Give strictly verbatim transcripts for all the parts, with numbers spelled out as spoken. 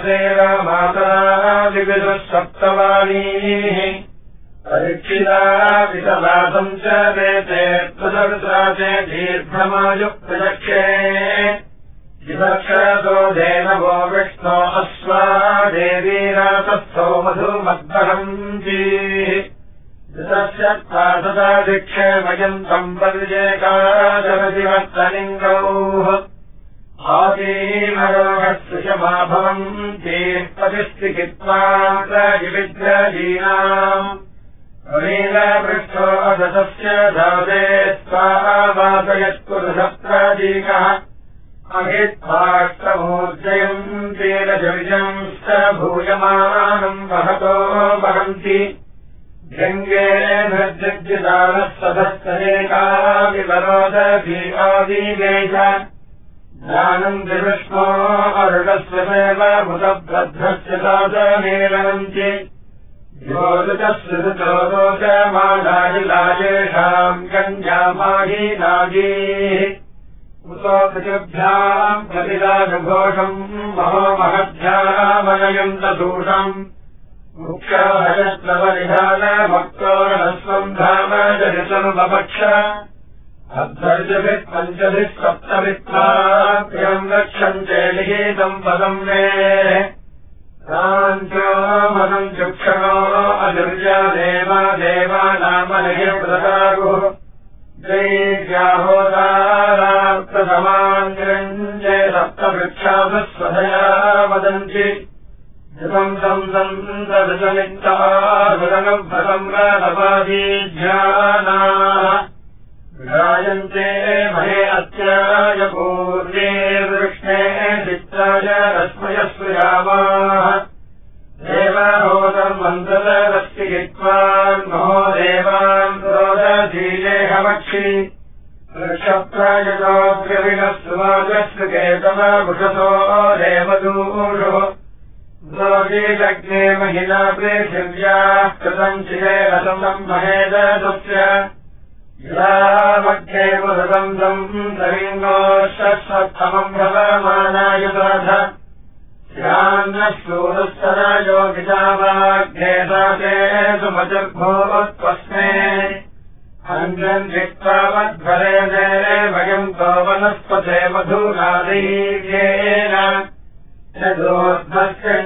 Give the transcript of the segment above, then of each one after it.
आसेन मातरा विविधः सप्तवाणीः परीक्षिता विषवासं च देते प्रदर्शाचे दीर्घमायुप्रचक्षे विदक्षतो धेनवो विष्णो अश्वा देवीरातस्थो मधुमद्वहन्ति ऋतस्य सदा दिक्षेमयन्तम् पर्येकादरदिवत्तलिङ्गौः आदीमरोगस्पृशमा भवन्ति प्रतिष्ठित्वा विविद्रजीनाम् वीरवृक्षो अदतस्य धाते स्वावादयत्पुरुषप्रदीकः अहित्वाष्टमूर्जयन्ति रजविजंश्च भूयमानम् वहतो वहन्ति गङ्गे निर्जज्जिदानः सदस्तनेका विवरोदधी आदिवेश जानन्ति विष्णो अरुणस्य देव भूतभद्रस्य साधनेरवन्ति योजतस्य ऋतोदोषमानाजिलायेषाम् कन्यामाही नागीः उतो पृथिभ्याम् प्रतिदाघोषम् महोमहद्भ्यामनयन्तदूषम् मुक्षाभयस्लवनिधान भक्तोरणस्वम् धाम जरितनुपपक्ष अध्वर्जभिः पञ्चभिः सप्तभित्वाभ्यम् रक्षन्ते लिखितम् पदम् मे काञ्चो मदम् चक्षणो अदुर्या देवा देवानामलयप्रदागुः जैर्याहोदारार्थसमाञ्जरञ्जय सप्तवृक्षाभः स्वधया वदन्ति ृतम् तम् सन्तदृशमित्तारुदनभ्रतम् रपादीध्यानाः विराजन्ते महे अत्याय पूर्णेर्वृष्णे चित्ताय रश्मयस्वयामाः देवहोदम् मन्ददरस्ति हित्वान् महो देवान् क्रोधधीलेहमक्षि वृक्षप्रायतोऽग्रविणः सुवाजस्य केतवभुषतो देवदूषो लग्ने महिला पृथिव्याः कृतम् चिरेरसम् महेदस्य मध्ये पुरतम् तम् तलिङ्गोश्वत्थमम् भवमानायुधाध श्यान्नः सूरस्तरायो विजावाग्नेताते सुमतिर्भोत्वस्मे अञ्जन् विक्तावद्भरेणे वयम् तो वनस्पते मधुरादीर्येण यदोद्भस्य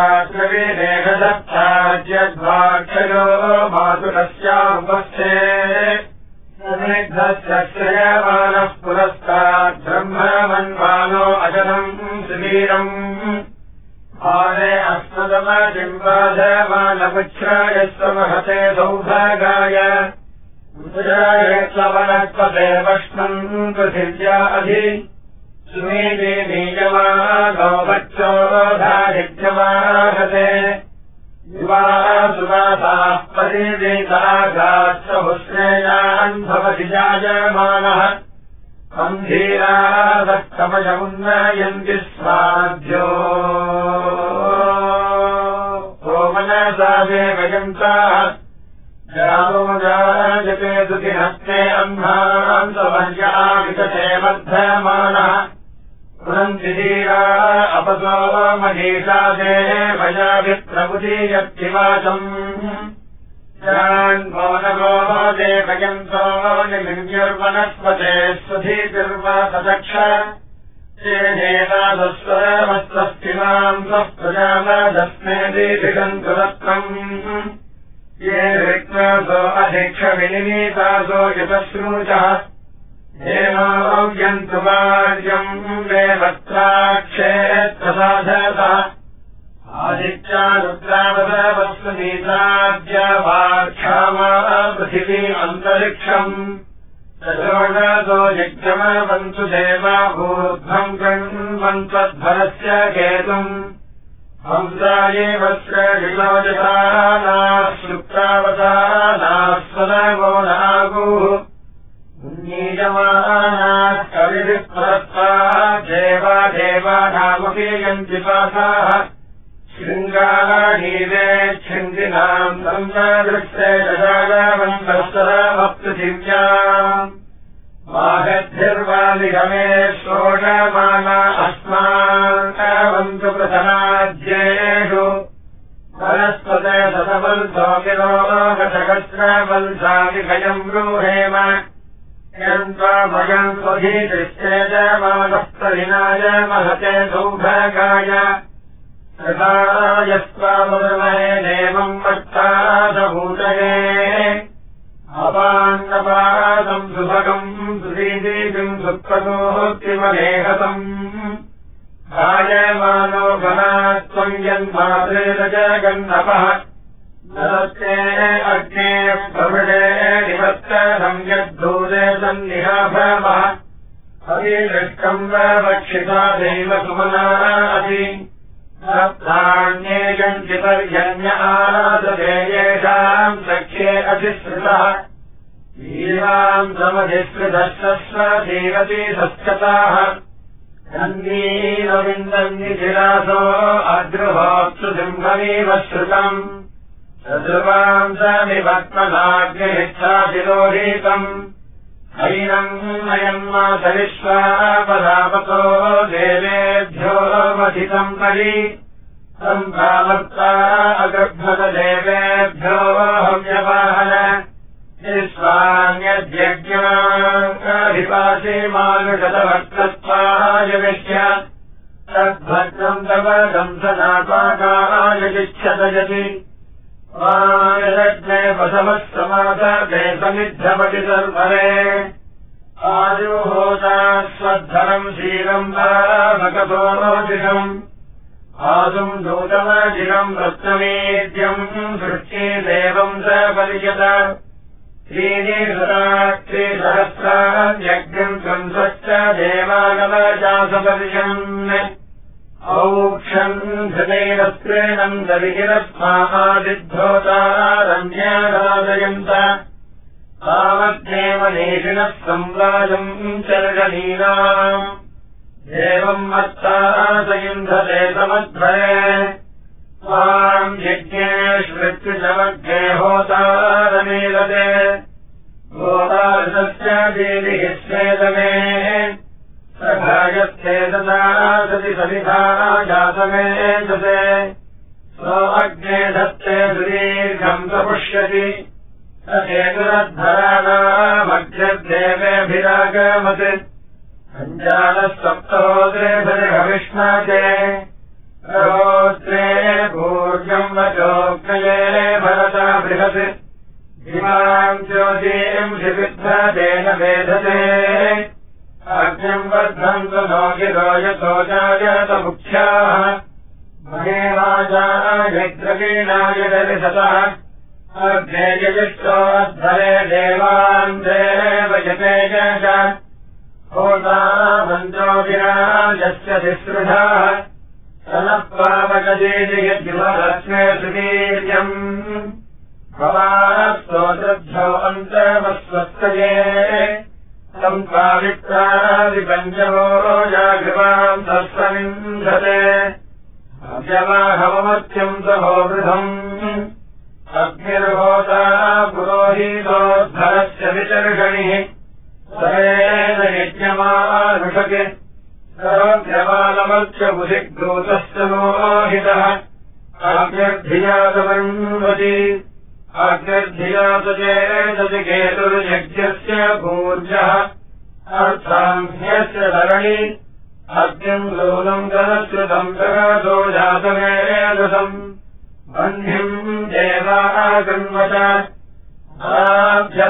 छात्रविदेहदत्ताज्यद्वाक्षयो मातुरस्यामुपस्थे समेद्धस्य श्रयमानः पुरस्तात् ब्रह्ममन्वानो अजनम् सुवीरम् आरे अस्मदमजिम्बाधमानमुच्छ्रायस्वमहते सौभागाय उदरायत्लवनस्पते वष्णम् पृथिव्या अधि सुमेधे बीजमा गौवच्चोधारित्यमाहते युवाः सुवासाः परिदेतागात्सहुश्रेयान् भवति जायमानः अन्धीरादस्तमयमुन्नयन्ति स्वाद्यो सोमनसादे वयन्ताः जातोजायते दुतिहस्ते अह्नान्तवर्या विकटे वर्धमानः पुनन्ति धीरा अपसो मनीषादे भयाभिप्रमुदीयत्तिवाचम् जान्मोनगो देवयन्तो निमिन्युर्वनस्पते स्वधीतिर्वासदक्ष चेनेतादस्वरमस्तस्तिमाम् स्वः प्रजामदस्मे दीर्घन्तुरत्नम् ये विक्नासो अधिक्षविनिमीतासो यतश्रूचः हेमाव्यन्तु वार्यम् देवत्राक्षेत्रसाधतः आदित्या रुद्रावदवस्वनीताद्या वाक्षामा पृथिवीम् अन्तरिक्षम् तजोषसो यज्ञमवन्तु देवा ऊर्ध्वम् गृह्ण्वन्त्वद्भरस्य केतुम् हंसायेवस्य विलोचतानाः श्रुप्तावतानाः स्वदगो नागुः नीयमानाः कविभिः परस्ताः देवा देवानामपि यन्ति पासाः वागद्भिर्वादिगमे श्रोषमाना अस्माकवन्तु प्रथमाज्येषु वनस्पते सतवल्सो विरोगशकस्रवल्सादिभयम् ब्रूहेम यन्त्वा भयम् स्वधीतिश्चेजमानस्तरिणाय महते सौभागाय यस्त्वामहे देवम् मत्तादभूतये अपान्नपादम् सुभगम् सुधीदीतिम् सुप्रतोक्तिमलेहतम् भायमानो घनात्वम् यन्मातृजगन्नपः नरस्ते अग्ने प्रवृणे निवर्तनम् यद्धूरे सन्निहाभवः अभिदृष्टम् वक्षिता देव सुमनादि सप्तान्येयम् चिपर्यन्य आददे येषाम् सख्ये अधिसृतः वीराम् समधिसृतः देवती सस्यताः नन्दीरविन्दन्निधिरासो अद्रुहोत्सु सिंहमेव श्रुतम् सद्रुवाम् समिवत्मनाग्निच्छादिरोहितम् हैनम् नयम् मातरिष्वापदापतो देवेभ्यो मथितम् परि सम्प्रावर्ता अगर्भदेवेभ्यो हव्यवाहन निःस्वान्यद्यज्ञाधिपासे मानुषतभक्तत्वाय विष्य तद्भद्रम् तव दंसनापाकाय जिच्छतयति वायज्ञे बसवः समासर्गे समिद्धपति सर्वरे आजुहोता स्वद्धरम् शीलम् भावकतोजिषम् आजुम् दूतमजिरम् रत्नमेद्यम् सृष्टे देवम् स पर्यत त्रीणि सहस्राण्यग्निम् कंसश्च देवानवजासपर्यन् औक्षम् धृतेरस्त्रेणम् दविहिरस्मादिद्धोतारण्यराजयन्त तावद्देव नेषिणः संवाजम् चर्गलीनाम् देवम् मत्तासयुन्धते समध्वरे स्वाम् यज्ञेष्वृत्युजमग्ने होतारमेलते होतारस्य देविः स्वेदमे सखायस्ते तदा सति सविधा जातमेधते सो अग्ने धत्ते सुदीर्घम् प्रपुष्यति सचेतुरद्धराणामग्निर्देवेभिरागमत् पञ्चालः सप्तहोत्रेभिर्हविष्णाते रहोत्रे भूर्यम् वचोग्नये भरता बृहत् इमाम् ज्योतिम् शिविद्धतेन वेधते अग्निम् वर्धन्तु नो गिरो यतो जायतमुख्याः महे वाजायद्रवीणाय दर्शतः अग्नेयजिष्टोद्धरे देवान् देवयते च होता मन्त्रोगिराजस्य तिसृधाः सनःपावकजेति यद्युवरस्मे सुवीर्यम् भवास्तोत्रभ्यो अन्तमस्वस्तये सम्पावित्रादिपञ्चमो जागृवाम् तस्समिन्धते अव्यवाहममत्यम् सहोवृधम् अग्निर्होता पुरोहितोद्धरस्य विचर्षणिः सरेण यज्ञमानुषके सर्वव्यवालमर्च्य बुधिग्रूतश्च मोहितः अग्निर्धियातमन्वति अग्निर्धियात चेदति केतुर्यज्ञस्य भूर्जः अर्थान्यस्य धरणि अग्निम् लोलम् गणश्रुतम् प्रकाशो जातमेधसम् बह्निम् देवागन्वत आभ्यः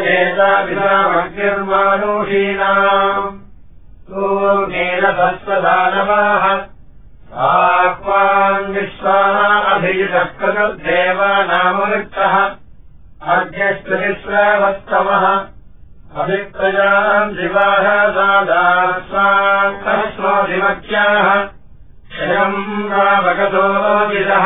पुरजेताभिधामग्निर्मानुषीणाम् सूर्णेन भस्वदानवाः आह्वान् विश्वाः अभिजितः कृतर्देवानामवृत्तः अग्निस्त्रिस्रवस्तमः अभिप्रजाम् शिवाः सादास्वान्तः स्वाधिमत्याः क्षयम् रावकतो विदः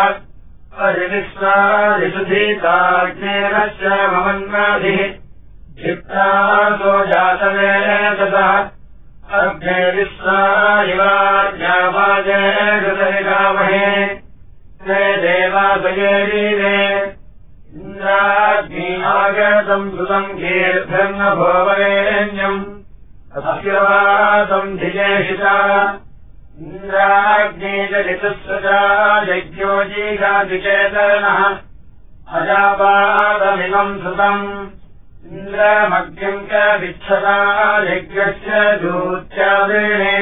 अजिनिस्वादिसुधीताग्नेरश्च ममन्नाधिः क्षिप्तासो जातवेदः अग्नेरिस्वा इवाज्ञावाजे हृदयगामहे ते देवासयेरीरे इन्द्राग्नि आगतम् सुतम् कीर्धन्न भोवरेण्यम् अस्यवासम् धिजेषिता इन्द्राग्नेजलितुस्वजा यज्ञो जीगादिचेतनः अजापादमिमम् सुतम् इन्द्रमग्निम् च विच्छता यज्ञस्य दूत्यादिणे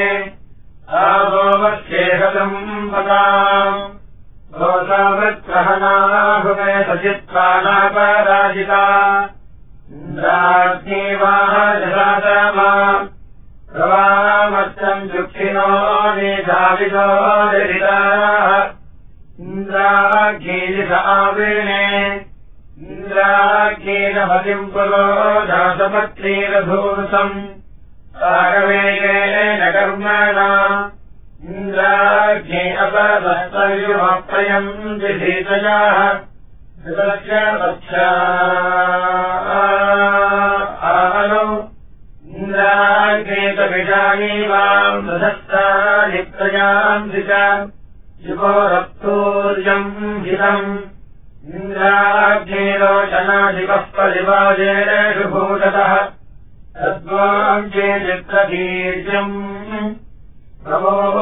आगोमस्येहतम् पताम् गोसावृत्प्रहनाभुमे सचित्वानापराजिता इन्द्राग्निवाह जलातमा प्रवामस्तम् दुःखिनो निधावितो दरिताः इन्द्राग्निलित आविणे इन्द्राग्निरमतिम् पुरो दासपत्नीरधूसम् सारवेगेन कर्मणा इन्द्राग्नि अपदस्तयुमप्रयम् विधीतयाः ऋतस्य वत्सा आलो इन्द्राग्नेतविजानीवाम् दधस्ता निप्रयाम् दिशा युगोरप्तूर्यम् हितम् इन्द्राग्नेरोचनाधिपः परिवाजेषु भूततः तद्वाम् चेदिप्रदीर्यम् प्रभोः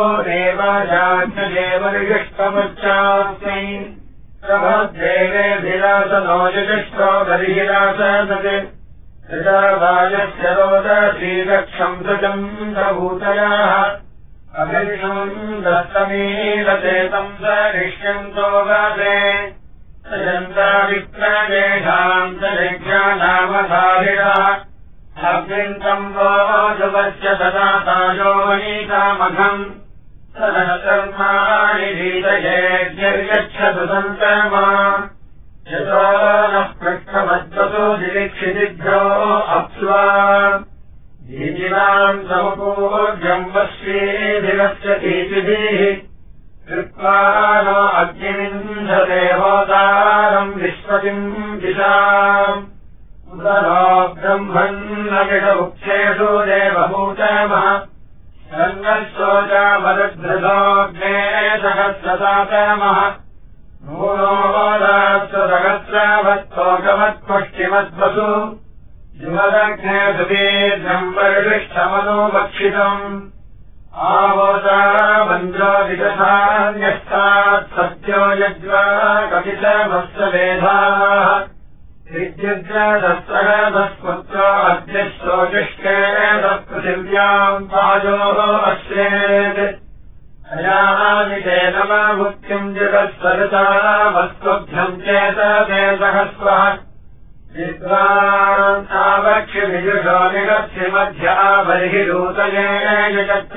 देवाजाज्ञदेवर्यष्टमुच्चास्मै प्रभद्देवेभिरासनो यजिष्ठो बर्हिरासदते ऋषावाजस्य रोदश्रीरक्षम् सजम् प्रभूतयाः अभिषम् दस्तमीलचेतम् स निष्यन्तो गाते सजन्ताविप्रदेशाम् स यज्ञानामधारिणः अग्निन्तम् वोजुवस्य सदा ताजोनीतामघम् सदनकर्माणि वीतयेज्ञर्यच्छतु सन्तमा यतो नः पृष्ठमद्वतो दिलिक्षितिभ्यो अप्स्वा दीजिनाम् समुपूर्जम् वश्येभिरस्य दीतिभिः कृत्वा नो अग्निविन्धते होतारम् विश्वतिम् दिशाम् उदरो ब्रह्मन्नमिषमुक्षेषु देवभूतमः सन्नशोचामरुद्धृतोऽग्ने सहस्रसातमः नूनोदास्वसहस्रावत्तोकमत्पुष्टिमद्वसु युवदग्ने सुदीर्घम् परिष्ठमनोभक्षितम् आवोता मन्द्रो विदधान्यस्तात् सत्यो यज्वा कपितमस्वेधाः विद्युद्रदस्त्रगदस्पुत्रो अद्यश्लोकिष्टे दत्पृथिव्याम् पाजोः अश्रेत् अयामिते नममुक्तिम् जगत्सरिता वस्तुभ्यम् चेतते सहस्वः विद्वान् आवक्षिविजुषो निगस्य मध्या बर्हिरूतये यजत्र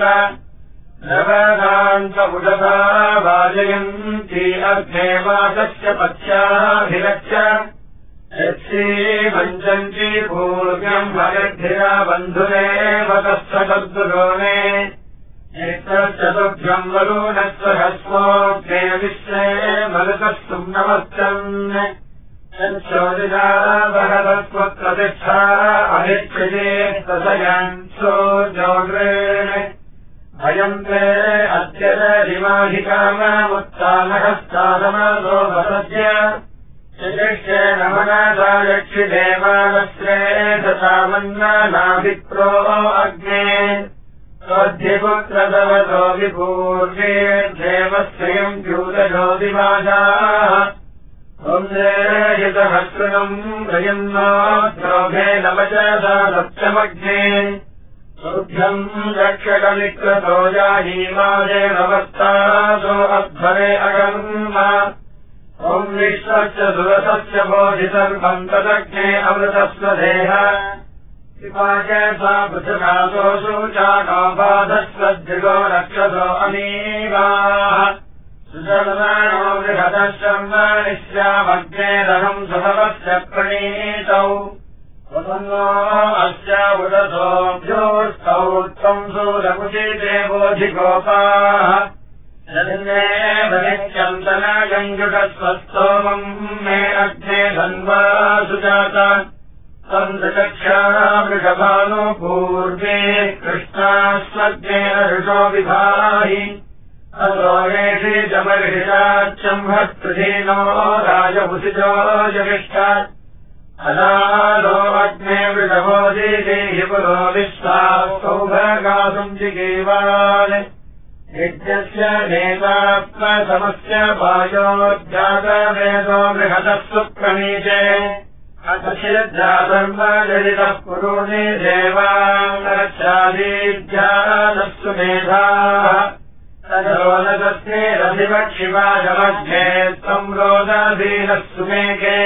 नवदान्तमुदसा वाजयन्ती अर्धे वासस्य पथ्याभिरच्च यत्सीमञ्चन्ती पूर्व्यम् भगद्धिरा बन्धुरेव तत्सदुरोणे एतश्चतुभ्यम् वरुणस्य हस्मोऽग्ने विश्वे मरुतस्तु नमस्तन् यच्छोदिता भगवत्वप्रतिष्ठा अभिक्षिते तसयन् सोऽजोग्रेण भयम् ते अद्य दिवाधिकाममुत्तानहस्तादमो वसद्य शिशिष्येन मनसा यक्षिदेवानश्रे दशामन्नाभिप्रो अग्ने स्वद्धिपुत्रदवतो विपूर्वे देवश्रियम् द्यूतज्योतिभाजाः पुंसेयितहस्रुनम् गयन्नो द्रोभे नवचसा सप्तमग्ने तुभ्यम् रक्षकमिक्रतो याहीमादे नवस्तासो अध्वरे अगम् ॐ विश्वस्य सुरसस्य बोधिसर्वम् तदग्ने अमृतस्य देह पिपाचसा पृथुनासो शूचानोपाधस्वद्दिगो रक्षसो अमीवाः सुशर्माणो बृहतः शर्माणिष्यामग्नेदहम् सुभवस्य प्रणीतौ पुनन्नो अस्या उदसोऽभ्योस्तौ त्वम् सूरकुचिते बोधिगोपाः यन्नेवनित्यन्तनागञ्जुषस्वस्तोमम् मे अग्ने धन्वा सुजाता तन्द्रचक्षा वृषभानो पूर्वे कृष्णास्वग्नेन ऋषो विभाहि अतोरेषि चमर्षिषाच्चम्भत्पृथीनो राजभुषिजो जगिष्ठात् अदालो अग्ने वृषभो देहि पुरो विश्वाः सौभगासुम् जिगीवान् यज्ञस्य नेतात्मसमस्य पायोज्जातवेदो बृहतः सुप्रणीते अथ चिद्जातर्मजलितः पुरूणि देवाङ्गरक्षादीज्जातस्सु मेधाः तदोदतस्ये रथिवक्षिवाजमध्ये संरोदधीनस्सु मेके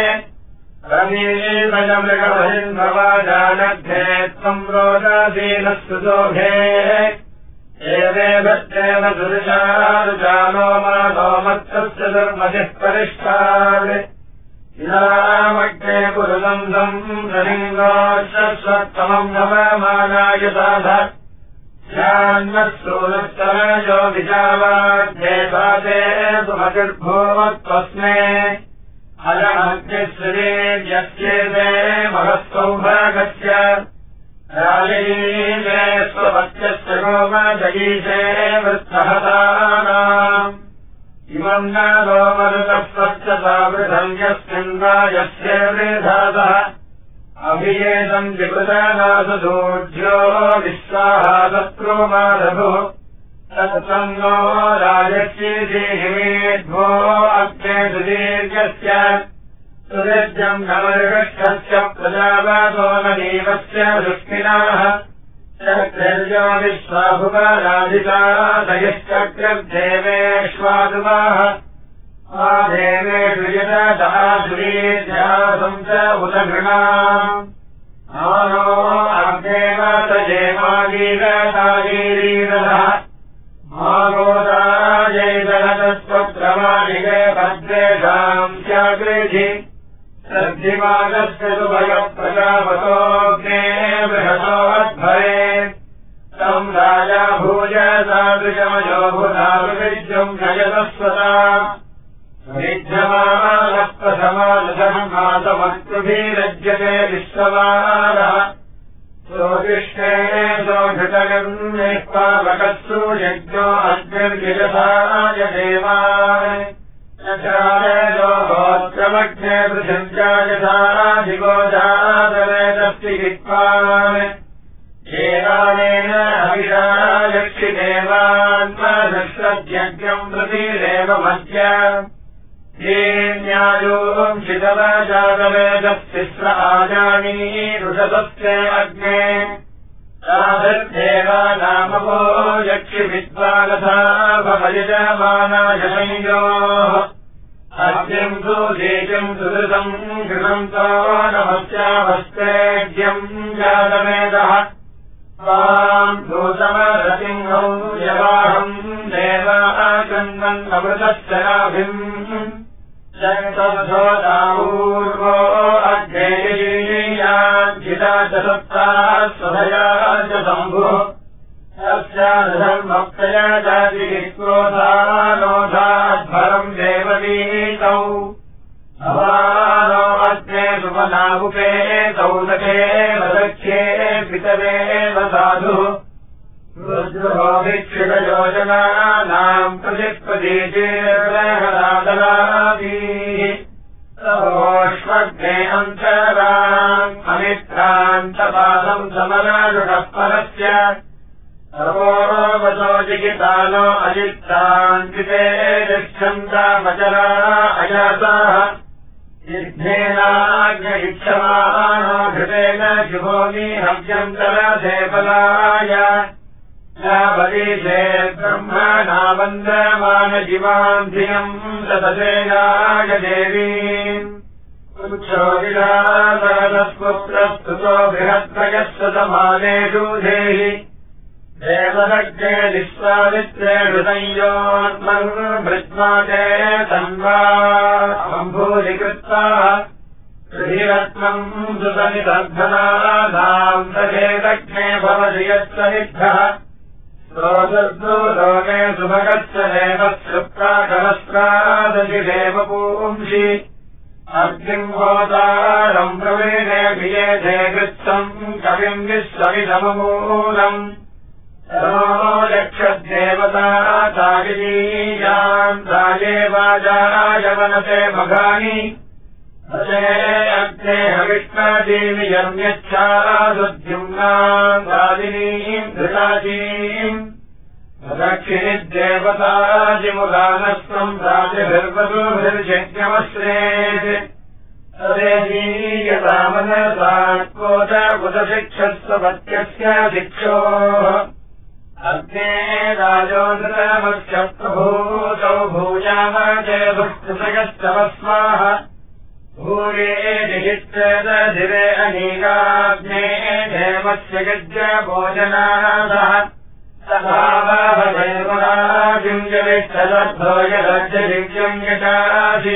रमीमृगमृगमहिन्भवाजानध्ये संरोदधीनस्सु दोघे एवेभत्येव सुरुचारुचालो मानो मत्तस्य धर्मजिः परिष्ठान् इदामग्ने पुरुदन्दम् रलिङ्गोश्वत्तमम् नवमानाय साध स्यान्नः विचावाध्ये साधे सुमतिर्भूवत्वस्मे अयमग्निश्रीर्यस्येते महःसौभागस्य राजयीले स्वभक्त्यस्य गोमजयीशे वृत्तहतानाम् इमम् न गोमरुतः स्वच्छतावृतम् यस्मिन्वायस्य वृधातः अभियेतम् विकृतनासुदूढ्यो विश्वाहासत्रो माधभुः तत्तम् नो राजस्येधिमेध्वो अग्ने सुदीर्घस्य सुरज्यम् नमर्षस्य प्रजावासो न देवस्य दृष्टिनाः चक्रेर्यो विश्वाभुवराधिता दयश्चक्रदेवेष्वादुवाः आदेवेषु यदासुरीर्यासम् च उत गृणाम् आनो अग्नेवातजेमागीरतागीरीरः मागोदाजैदलतस्वक्रमाणिके भद्रेषाम् स्याग्रेधि श्रद्धिमागस्य सुभयप्रजापतोऽग्ने बृहतोऽध्वरे तम् राजा भूय सादृशमयो भूताविद्युम् नयतस्वता विद्यमानः प्रथमादशम् मातमत्रुभिरज्यते विश्ववारः सोऽतिष्ठे सोऽघृतगन्निः पावकस्सु यज्ञो अग्निर्यजसाय देवान् चारयो गोत्रमग्ने पृथिव्यायसाधिगोजातवेदस्ति विद्वान् एतानेन हविषा यक्षिदेवान्मधश्रद्यज्ञम् प्रति देवमद्य न्यायोम् शितवजातवेदस्तिस्र आजानी ऋषतस्य अग्ने तादृदेवानामपो यक्षिविद्वानथा भवयजमानाय संयोः अग्निम् सुदीजम् सुदृतम् गृहम् तो नमस्यावस्तेज्यम् जातवेदः त्वाम् भूतमरसिंहौ यवाहम् देवाचन्दन् अमृतस्य नाभिम् जगतोदापूर्वो अग्नेयाञ्जिता च सत्ताः स्वधया च शम्भुः तस्याधर्मप्रया जातिक्रोधानोधाध्वरम् देववीतौ भवानो अग्ने सुमनामुपेतौ नखे वदख्ये पितरेव साधुः रुद्रोभिक्षितयोजनानाम् प्रतिप्रदेशेर्हरादलाभिः तवोष्वग्ने अन्तराम् अमित्रान्तपादम् समराजुषः परस्य तवोवसो जिगितानो अजित्तान्तिते यच्छन्तामचरा अजाताः यज्ञेनाग्नयिक्षमानो घृतेन शुभोनि हव्यन्तरधेपलाय बलीशे ब्रह्मणा वन्दमानजीवान् धियम् ततसेनाय देवीम् उच्छोदिलासरस्पुत्रस्तुतो बृहत्त्रयस्य समानेषु धेहि देवदग्ने निःस्वामित्रेषु संयोन्मन्भृत्वा ते तन्वा अम्भूरिकृत्वा श्रीरत्नम् सुतनिदर्धनानाम् दशेदग्ने भवति यत्सनिद्धः रोदर्दो लोके सुभगस्य देवस्कृप्ताकवस्त्रादशि देवपूंसि अग्निम् होतारम् प्रवीणे वियेधे कृत्सम् कविम् विश्वमिदमूलम् यक्षद्देवता तागिनीयान् राजे वाजाय वनते मघानि अग्ने हविष्णादीमियम् यच्छादुद्युम्नाम् दादिनीम् धृताचीम् दक्षिणिद्देवताजिमुदानस्त्वम् राजभिर्वधूभिर्यज्ञमश्रेत् तदेवीयतामनसात्कोट बुधशिक्षस्वपत्यस्य शिक्षोः अग्ने राजोदरमस्य प्रभूतौ भूयाम चेदुष्टुतयस्तवस्वाः भूये निहित्रेदधिरे अनीकाग्ने देवस्य यज्ञभोजनादः तथावदेवराजिम् जलिष्ठलब्धो यदज्जलिज्यम् यजासि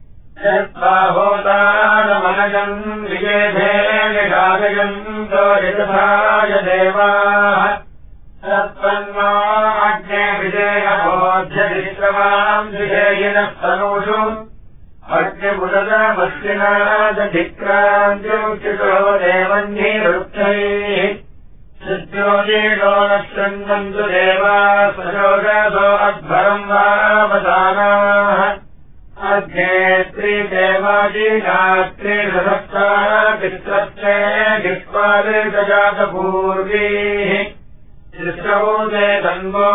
यत्बाहोतानमनजम् विजेधे निषादयन्तो यतथाय देवाः तत्पन्नो अग्ने विदेहबोध्यदिश्रवाम् विधेयिनः तनूषु अग्निमुदमस्विनादधिक्रान्त्युचितो देवन्निरुक्तैः सिद्ध्योजीनो न शृण्वन्तु देवा सजोषसो अध्वरम् वावसानाः अग्ने त्रिदेवाजीनात्रिसहस्राः पित्रस्ते जिह्वादिर्गजातपूर्वीः तिस्रौते तन्वो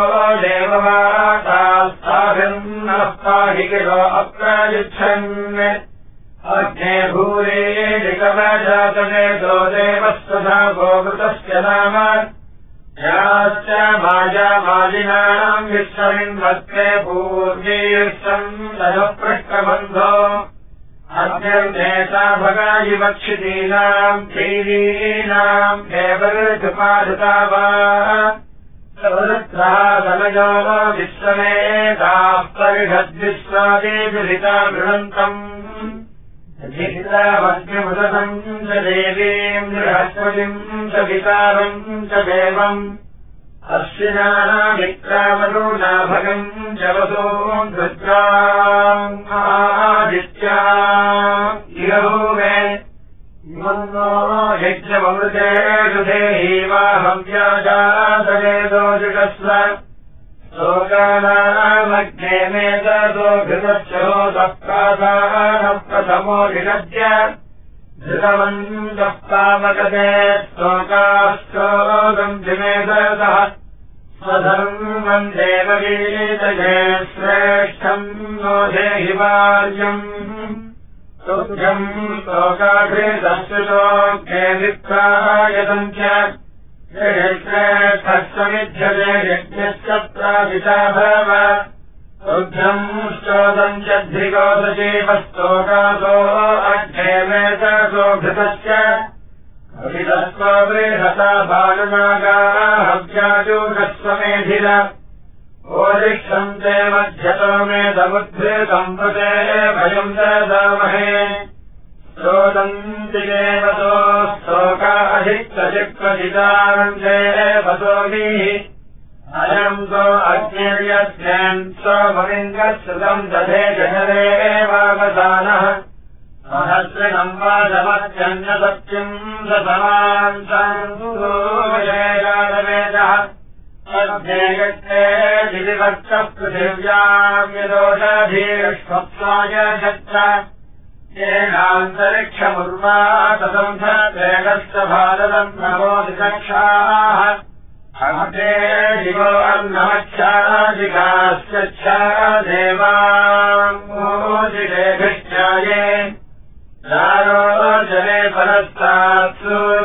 देववातास्ताभिर्नः पाहि गिरो अप्रयुच्छन् अग्ने भूरे निकवजातने दो देवस्तथा गोवृतस्य नाम याश्च माजामाजिनाम् विश्वमिन्वत्ते पूर्वीर्षम् तनुपृष्ठबन्धो अग्निर्नेता भगायिवक्षितीनाम् धीरीणाम् देवऋतुपादुता वा सवृत्रः सनयो विश्वमेताः परिषद्विश्वादिविहिता गृहन्तम् जिहितामग्निमुदतम् च देवीम् बृहस्पतिम् च विकारम् च देवम् अश्विनामित्रामरूणा भगम् च वसूम् रुद्राम् आदित्या इहभूमे मन्नो यज्ञममृतेषु देहि वाहव्याजातने दोषिषस्व लोकानामग्ने मेधसो घृतश्चरोतः प्रासानः प्रथमो निषद्य धृतवन्तः पावकते श्लोकाश्चोदम् जिमेधसः स्वधर्मम् देवगीतये श्रेष्ठम् नो देहि वार्यम् तुभ्यम् श्लोकाघृतश्चोक्ते विप्रायतम् च श्रेष्ठस्वमिध्यते यज्ञस्य प्रापिता भव तुभ्यम् श्चोदम् च ध्रिगोदजीवस्तोकासो अग्ने मेधसो घृतश्च अभिदस्व बृहता भानुनागाः हव्याजूषस्वमेधिर ओदिक्षम् ते मध्यतो मे समुद्धृतम् प्रते भयम् ददामहे श्रोदन्ति देवतो स्तोकाधिक्तचिक्वचितारम् देवतोभिः अयम् सो अग्निर्यस्यन् सोमलिङ्गश्रुतम् दधे जनरे वावसानः सहस्रिणम् वादमत्यन्न सत्यम् ससमान्तम् अध्येयत्ते दिविभक्तः पृथिव्याम् यदोषधीष्वप्साय शत्र येनान्तरिक्षमुर्वा तदंसत्रेणश्च भारतम् नमो दिदक्षाः अग्ने दिवो अन्नमच्छादिकाश्च देवाङ्गोदिरेभिश्चाये दारो जले परस्तात्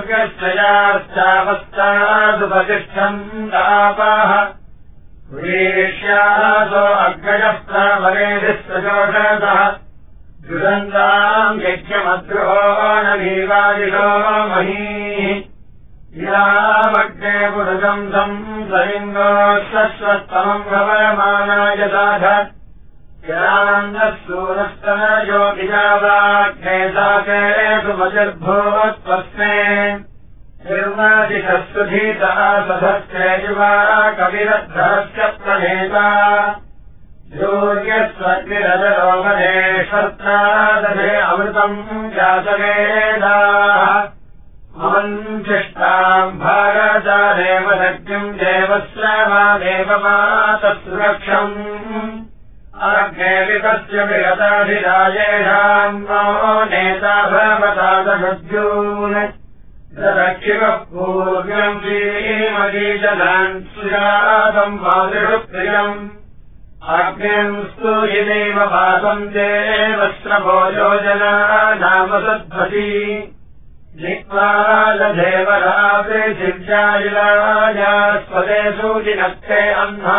सूर्यश्चयाश्चापस्तादुपतिष्ठम् तापाः वीर्ष्यासो अग्रजः प्रबलेभिस्सजोषसः दुरन्ताम् यज्ञमद्रोहो न वीवादिशो महीः इदामग्ने पुरुषम् तम् सलिङ्गोऽश्वस्तमम् भवमानाय साध यदानन्दः सूरस्तनयो विजावाग्ने साके सुमतिर्भूत्वस्मे निर्मादिशस्तुधीतः सधस्ते युवा कविरद्धरस्य प्रणेता सूर्यस्वग्निरजरोमनेश्वर्त्रादधे अमृतम् जातवेदाः ममन्थिष्टाम् भारतादेव सख्यम् देवस्य वा देवमातः सुरक्षम् अर्घ्येवितस्य विगताभिराजेषाम् नो नेता भवता दशद्यून् दक्षिणः पूर्व्यम् श्रीमतीजलान् सुजातम् मातृषु प्रियम् आज्ञम् स्तूयिदेव वासन्ते वस्त्रभोजोजना नाम सद्भती जित्वा लधेवरापृथिव्याजिलाया स्वदे सूचिनक्ते अह्ना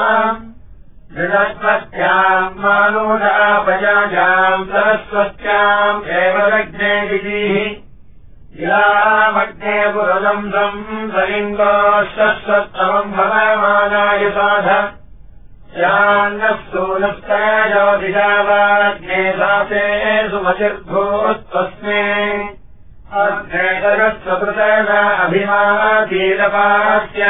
बृहस्पत्याम् मानूढापयाजाम् सरस्वत्याम् एव लग्ने दितिः इलामग्ने पुरदंसम् सलिङ्गोश्वत्तमम् भवमानाय साध यान्नः सूनस्तयोदिशावाग्ने साते सुमतिर्भूत्वस्मे अर्घेतरस्वकृतेन अभिमातीरपास्य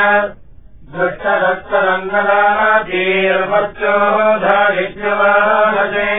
दृष्टदत्तरङ्गलातीर्मर्चोधारिज्ञवाहते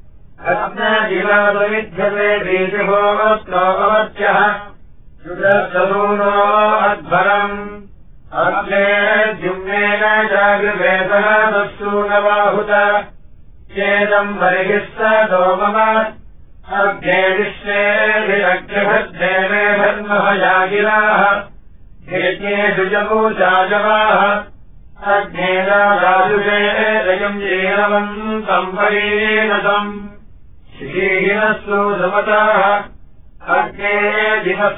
रत्नजिलादविद्यते बीजभोत्रोपमर्च्यः सुदर्शसूनो अध्वरम् अर्घे द्युम्नेन जागृवेदः दस्सूनबाहुत चेदम् बर्हिः स दोमम अर्घे विश्वेभिरग्निभद्देवे धर्मः यागिराः यज्ञेषु जगूचाजवाः अग्नेराजुषे रयम् जीवन्तम् परीणतम् श्रीहिनः सुमताः अग्ने दिवः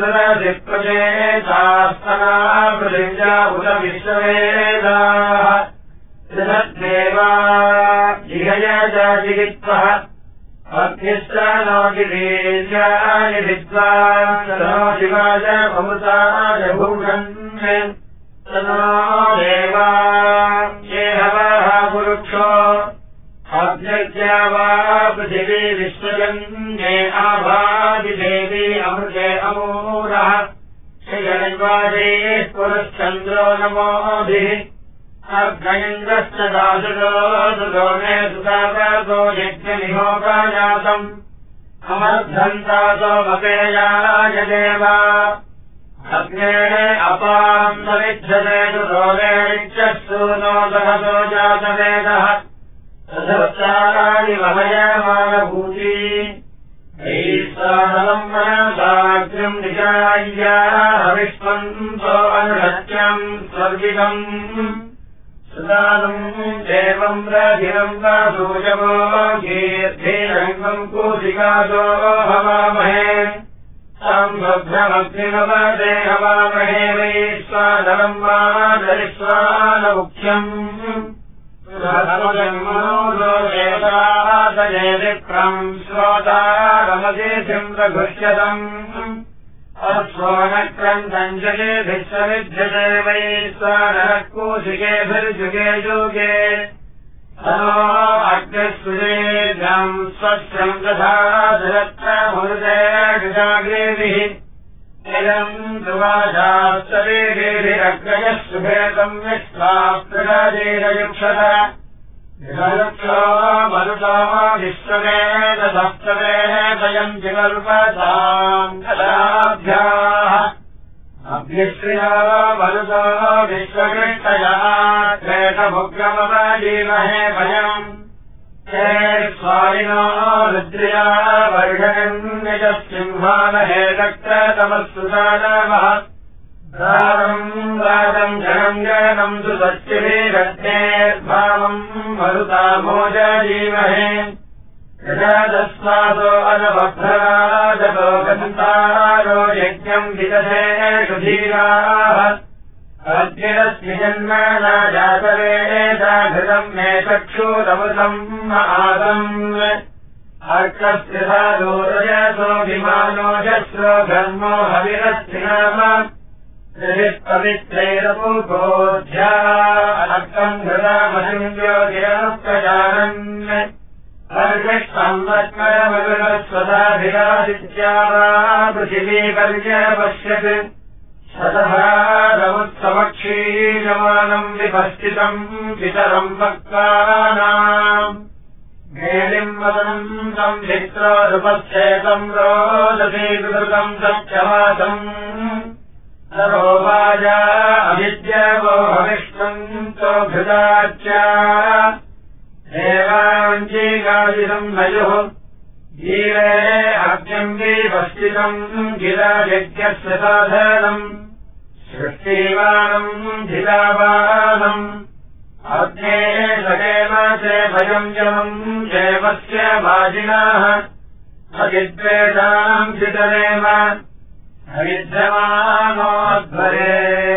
सूदरदिप्रचेतास्तना पृथिव्या उत विश्ववेदाः त्रिधद्देवा जिहया जाजिगित्वः अग्निश्च नो गिरीर्यानि विद्वान् नो शिवाय अमृताय भूषन् तनो देवा ये हवः पुरुक्षो अग्निर्या वा पृथिवी विश्वजन्ये आभादिदेवी अमृते अमूरः श्रियनिर्वादेः पुरश्चन्द्रो नमोभिः अर्घयन्द्रश्च दासुरो सुरो मे सुतावतो यज्ञनिहोपायातम् अमर्धन्तासो मपेयाय देवा अग्नेः अपाम् सविध्यते सुरोगेच्छस्तु नो सहसो जातवेदः तथोच्चाराणि वहयमानभूती ऐस्तानलम् मनसाग्निम् निशाय्याः विश्वन्तो अनुरत्यम् स्वर्गितम् सुदानम् देवम् रधिरम् वा सूचवो गीर्भिरङ्गम् कूशिकासो हवामहे सम्भ्रमग्निमवदे हवामहे वैश्वानरम् वा दरिश्वानमुख्यम् सुरजन्मनोदेवादये विप्रम् श्रोतारमदेशिम् प्रघुष्यतम् अश्वनक्रन्दम् जगे विश्वविद्यते वैश्वानरः कूशिकेभिर्जुगे जुगे तनो अग्निस्सुजेभ्यम् स्वच्छम् तथा धरत्रमृतेजाग्रेभिः इदम् दुवाजास्तरेभिरग्रयः सुभेतम् विश्वाप्रजाजेरयुक्षत विषयुक्षो मरुतो विश्ववेदसप्तवेः स्वयम् जिगल्पताम् कलाभ्याः अभ्यश्रियो मरुतो विश्वकृष्टयः श्वेतमुग्रमवजीमहे भयम् हे स्वामिनो रुद्र्या वर्षयन् निजसिंहानहे दक्षतमस्सुदानवः राजम् राजम् जनम् जनम् सुसच्चिभिरग्नेर्भावम् मरुतामोजजीमहे यजादस्मासो अनवभ्रराजतो गन्तारो यज्ञम् विदधे सुधीराः अग्निरस्मि जन्म न जातवेदाघृतम् मे चक्षुरमृतम् आदम् अर्कस्य साधोरजसोऽभिमानोजस्रो घर्मो हविरस्ति नाम पवित्रैरपूपोध्या अर्कम् घृतामहिम् ज्योतिरनुप्रजानन् अर्घष्टम्बत्मरमगुणस्वदाभिरादित्या वा पृथिवी पर्यपश्यत् शतभारमुत्समक्षीयमानम् विपस्थितम् पितरम् भक्तानाम् भेलिम् वदनम् तम् भित्रोरुपच्छेतम् रोदसीकृतम् सत्यवासम् सरोवाजा अविद्यवो हविष्णन्तो घृताच्च देव यज्ञस्य साधनम् सृष्टिवानम् धिरावानम् अग्ने सकेन च भयम् जमम् देवस्य वाजिनाः अगिद्वेषाम् चितरेम हरिद्रमानोद्भरे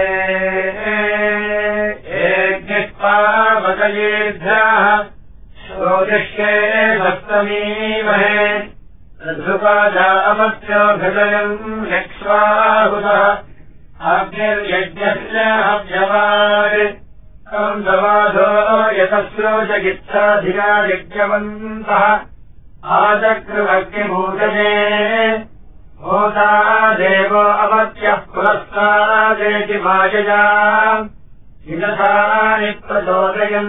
एकनिष्पावकयेभ्यः श्रोदिष्ये सप्तमीमहे ऋतुपाजा अमत्यो घृतयम् यक्ष्वाहुतः अग्निर्यज्ञस्य हव्यवान् कंसवाधो यतस्रोजगित्साधिका यज्ञवन्तः आचक्रुवग्निभूतये होता देवो अमत्यः पुरस्तादेति मायया हिनसानि प्रचोदयन्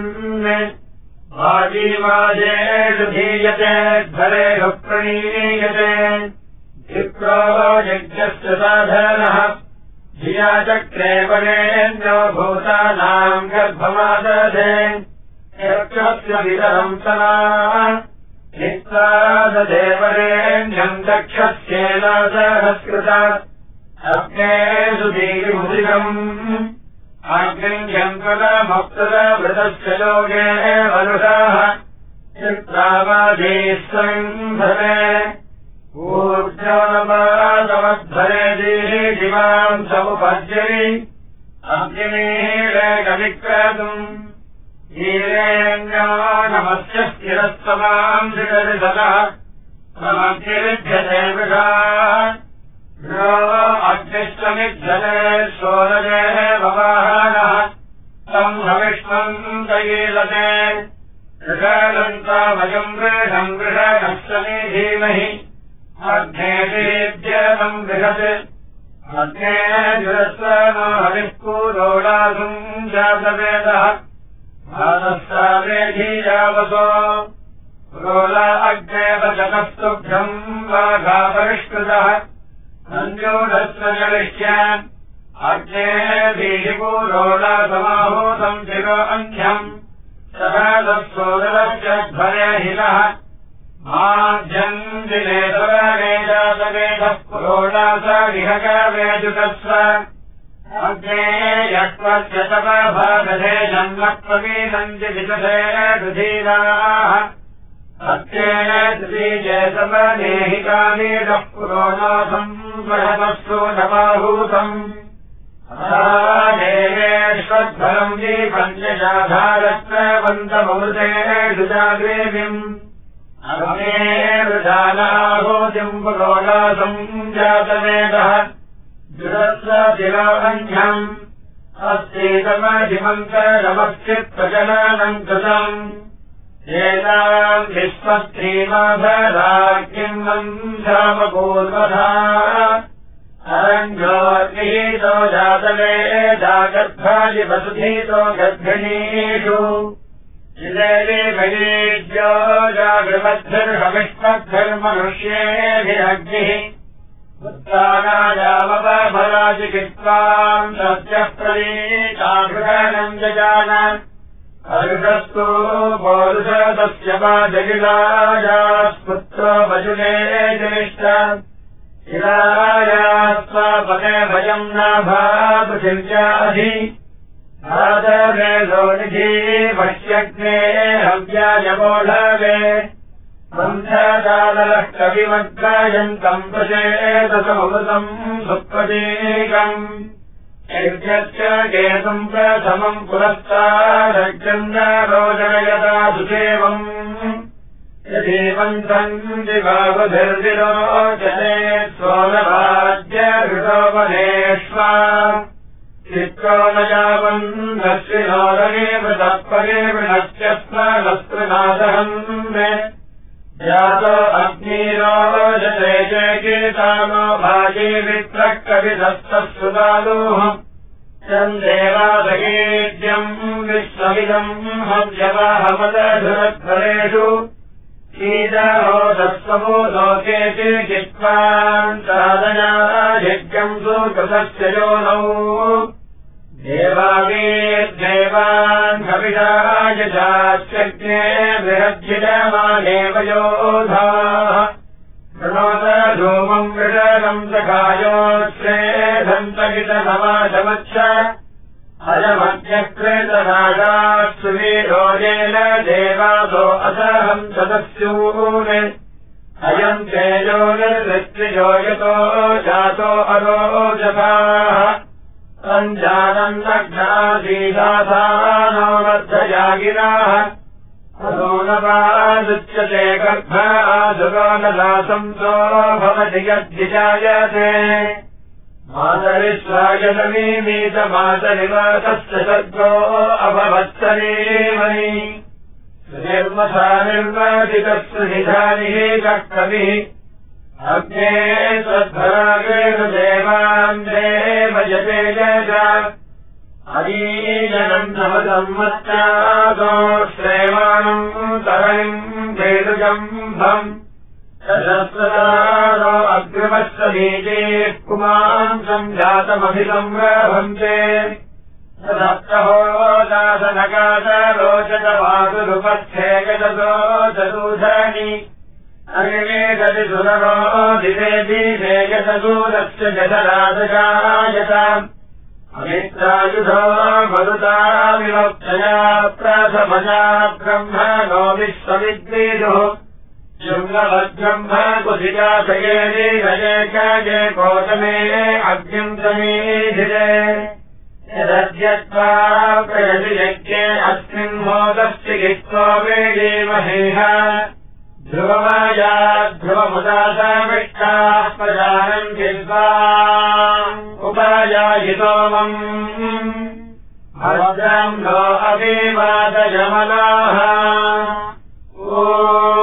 वाजीवाजेषु धीयते धरेषु प्रणीयते क्षिप्रो यज्ञस्य साधनः धिया चक्रे वरेण्यो भूतानाम् गर्भमादधे यक्षस्य वितरम् तला नित्ताददेवरेण्यम् दक्षस्येन सहस्कृता अग्नेषु दीर्घमुदिकम् अग्निञ्जङ्कलमप्तदवृतस्य लोके वरुषाः चित्रावाधीः सन्धरे ऊर्ध्वनपादमध्वरे दीर्घिमाम् समुपद्यरि अग्निमीलेकविक्रतुम् ीरेण्यो नमस्य स्थिरस्तमाम् धृतरिधतः समग्निरुध्यते वृषा अग्निष्टमिध्यते शोरजे भवाहनः तम् हविष्मम् दयीलते वृषलन्तामयम् वृषम् वृषणश्चमी धीमहि अग्नेदीद्यतम् बृहत् अग्ने जुरस्वनो हविः पूरोडासुम् जातवेदः भातस्तावेधीयावसो रोला अग्ने वचनस्तुभ्यम् वाघापरिष्कृतः मञ्जूढस्य जलिष्यान् अग्ने दीहिपूरोला समाहूतम् शिरो अन्ध्यम् सकालस्सोदरस्य ध्वरे हितः माध्यम् दिने तवने जातवेदः पुरोला स विहकवेजुतस्व अग्ने यक्वस्य तपभागधे जन्मत्वमीनन्ति विदधे दुधीराः अत्येन द्विजे तपनेहिकानीडः पुरोनाथम् बृहतस्सु नमाहूतम् देवेश्वद्भरम् दीपञ्चशाधारत्रवन्तमृतेषु जाग्रेविम् अग्ने वृजानाहूतिम् पुरोनाथम् जातवेदः जुरस्वतिरोऽन्ध्यम् अस्तीतमधिमन्तरमश्चित्प्रजननम् कृतम् एताम् विश्वस्त्रीमाभराज्ञम् वन्धामपूर्वधा अरण्योर्निहितो जातवेदा गर्भादिवसुधीतो गर्भिणीषु जिलेभिर्भयीज्यो जागृमद्भिर्हविष्मद्भिर्मनुष्येभिरग्निः उत्तानायामपभराजिकित्वाम् तस्यः प्रवीताभृगणम् जजान अरुषस्तु पौरुषतस्य वाजगिलायास्पुत्रो वजुने जनिष्ठ शिलायास्वापने भयम् नाभापृथिव्याधि भादवेदो निधि वश्यग्ने हव्यायमोढवे बन्धकालः कविमग्गायन्तम् प्रचेतसमृतम् सुप्रतीकम् यज्ञस्य केतुम् प्रथमम् पुरस्तारग्रन्दारोजनयता सुसेवम् यदीवन्तम् दिवावधिर्विरोचने स्वोलभाज्यघृतोपनेष्वा चित्रो न यावन्नश्विनोदनेवृतः परिवृणश्चस्मनस्त्रिनादहन् जातो अग्निरोजते चेकीतानो भाजी वित्रः कविदस्तः सुदालोः चन्देवादगीद्यम् विश्वमिदम् हव्यवाहमदधुरध्वरेषु शीतरोदस्वमो लोकेति चित्वान्तादनाधिक्यम् सुकृतस्य योनौ देवावीर्देवान् कविराज चाच्यग्ने बृहज्जितमानेव योधाः प्रणोत धूमम् विषणम् सखायोच्छेदन्तगितसमाजमच्छ अयमज्ञकृतनागात्सु वीरोजेन देवादो असहम् सदस्यून् अयम् तेजो निर्वृत्तियो यतो जातो अरोजपाः सञ्जानम् नग्नादीदासानो वर्धयागिनाः अदोनपादुच्यते गर्भ आदुरोनदासंसो भवति यद्विजायते मातरिस्वायतमीमीतमातरिवातस्य सर्गो अभवत्सरीमणि निर्मसा निर्वादितस्य निधानिः कक्कविः अग्ने त्वद्धरागेण देवान् देवयते यजा अरीजनम् नवसंवत्सरादो श्रेवाणम् तरणिम् वेदुजम्भम् सहस्रदारो अग्रमस्य बीजेः पुमांसम् जातमभिसंरभन्ते सप्तहो दासनकाशरोचतवासुरुपस्थे गजतो चतुधनि अग्ने गति सुररो दिवे दीवे गतदूरस्य जठराजगायताम् अमित्रायुधो मरुता विवक्षया प्रथमजा ब्रह्मणो विश्वविद्विदुः शुङ्गवद्ब्रह्म कुशिकाशयेनि रजेकाये कोशमे अग्निम् समीधिरे यदद्यत्वा प्रयति यज्ञे अस्मिन् मोदस्य गित्वा वेदीमहेह ध्रुवमाया ध्रुवमुदासमिष्टाः प्रजानन्ति स्वाम् उपायायितोमम् भद्रम् नो अभिवादयमनाः ओ